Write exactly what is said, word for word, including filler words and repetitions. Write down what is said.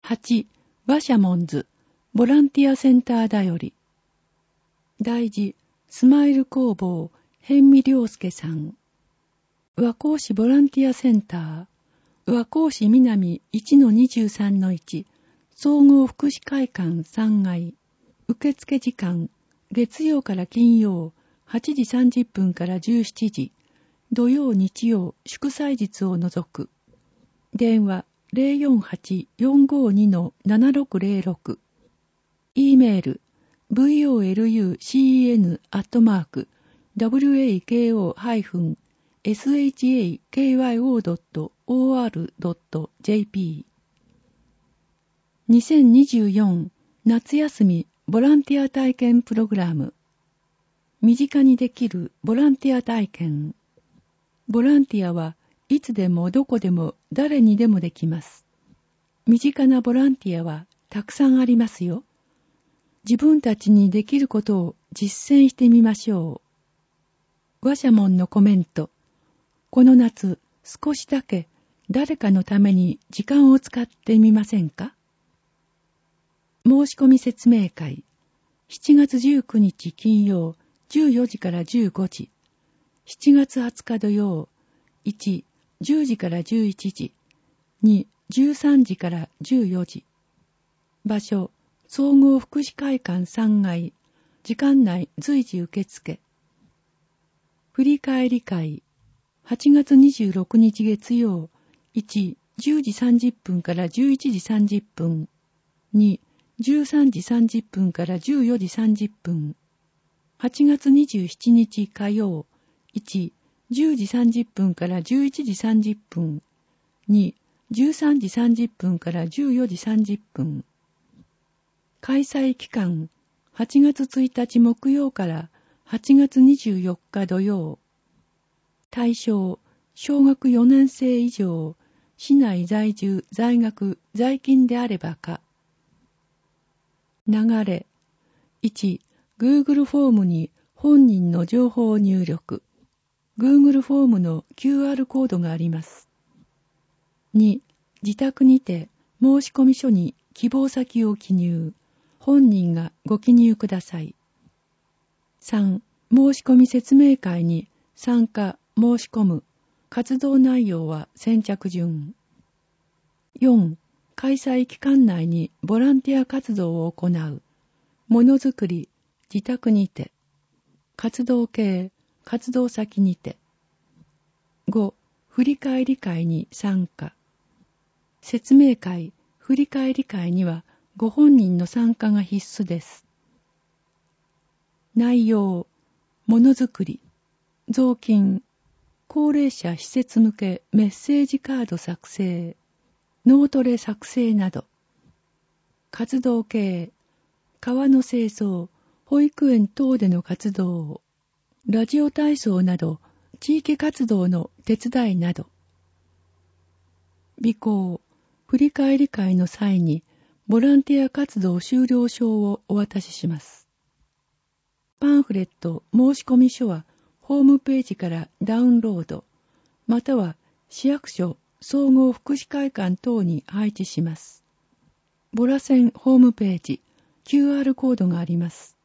はち. 馬車門図ボランティアセンターだより。大事スマイル工房辺見良介さん。和光市ボランティアセンター和光市南 いちのにじゅうさんのいち 総合福祉会館さんがい。受付時間月曜から金曜はちじさんじゅっぷんからじゅうしちじ、土曜日曜祝祭日を除く。電話 ゼロよんはち よんごに ななろくゼロろく。 E メール ブイオーエルユーシーイーエヌ アットマーク ダブリューエーケーオー エスエイチエーケーワイオー ドット オーアール ドット ジェーピー。にせんにじゅうよん夏休みボランティア体験プログラム。身近にできるボランティア体験。ボランティアはいつでもどこでも誰にでもできます。身近なボランティアはたくさんありますよ。自分たちにできることを実践してみましょう。馬車門のコメント。この夏少しだけ誰かのために時間を使ってみませんか？申し込み説明会。しちがつじゅうくにち金曜じゅうよじからじゅうごじ。しちがつはつか土曜いち、じゅうじからじゅういちじ。に、じゅうさんじからじゅうよじ。場所、総合福祉会館さんがい。時間内随時受付。振り返り会。はちがつにじゅうろくにち月曜いち、じゅうじさんじゅっぷんからじゅういちじさんじゅっぷん。に、じゅうさんじさんじゅっぷんからじゅうよじさんじゅっぷん。はちがつにじゅうしちにち火曜いち、じゅうじさんじゅっぷんからじゅういちじさんじゅっぷん。に、じゅうさんじさんじゅっぷんからじゅうよじさんじゅっぷん。開催期間はちがつついたち木曜からはちがつにじゅうよっか土曜。対象小学よねんせい以上、市内在住在学在勤であればか。流れ。いち、Google フォームに本人の情報を入力。Google フォームの キューアール コードがあります。に、自宅にて申込書に希望先を記入。本人がご記入ください。さん、申込説明会に参加申し込む。活動内容は先着順。よん、開催期間内にボランティア活動を行う。ものづくり、自宅にて。活動系、活動先にて。ご、振り返り会に参加。説明会、振り返り会にはご本人の参加が必須です。内容、ものづくり、雑巾、高齢者施設向けメッセージカード作成、脳トレ作成など。活動系、川の清掃、保育園等での活動、ラジオ体操など地域活動の手伝いなど。備考、振り返り会の際にボランティア活動終了証をお渡しします。パンフレット申込書はホームページからダウンロード、または市役所総合福祉会館等に配置します。ボラセンホームページ、キューアール コードがあります。